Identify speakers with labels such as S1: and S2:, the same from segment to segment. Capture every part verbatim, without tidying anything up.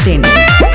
S1: Dot in.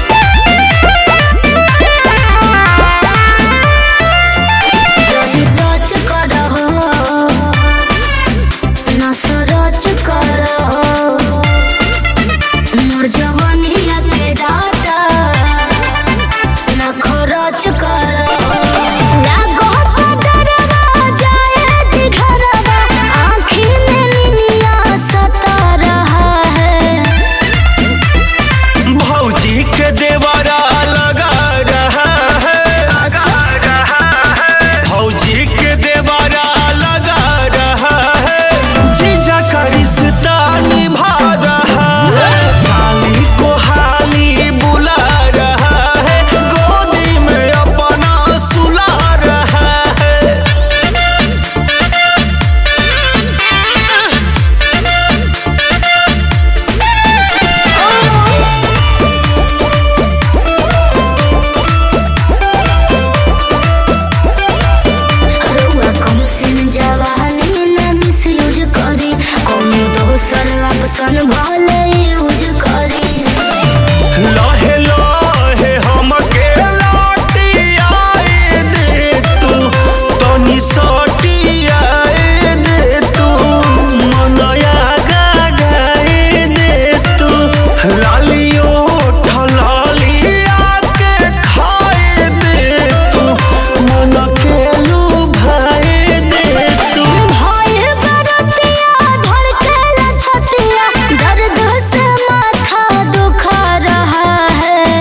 S2: लहे लहे हमके लाटी आए दे तू तनी सटी आए दे तू मनया गाए दे तू लालियो ठलालिया के खाए दे तू मन के लुभाए दे तू
S3: भय बरतिया धड़केला छतिया दर्द से माथा दुखा रहा है।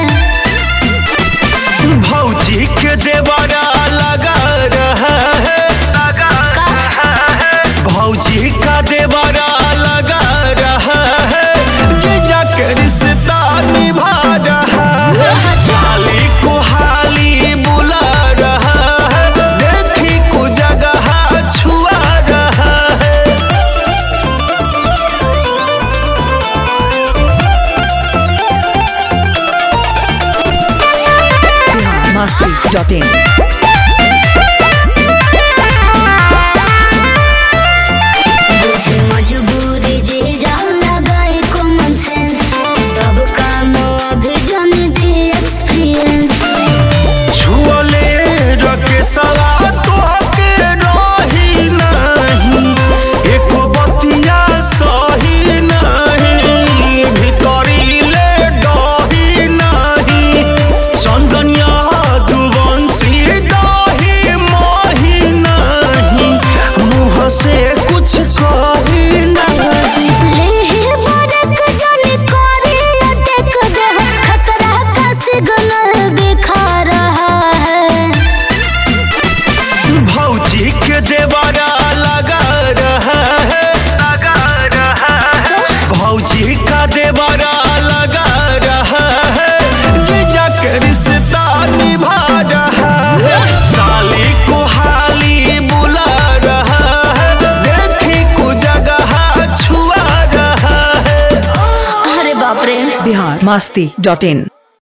S2: भौजी के देवरा लगा रहा है, भौजी का देवरा लगा रहा है, जीजा के रिश्ता निभा रहा है, साली को हाली बुला रहा है, देखी को जगह छुआ रहा है।
S1: Masti dot in.
S3: मजबूरी जी जाना गए कॉमन सेंस सब काम अभी जानती एक्सपीरियंस
S2: छुअले रखे सवा तो के रही नहीं एको बतिया सही नहीं भीतरी ले डही नहीं चंदनिया दुवंशी दही मही नहीं मुँह से कुछ कही नहीं
S3: लेहि बरक जन करी अटक दे खतरा का सिग्नल दिखा रहा है।
S2: भौजी के देवरा लगा रहा है, भौजी का देवरा लगा रहा है, जीजा के रिश्ता निभा रहा है, साली को हाली बुला रहा है, देखी को जगह छुआ रहा है।
S3: अरे बाप रे।
S1: बिहार मस्ती डॉट इन।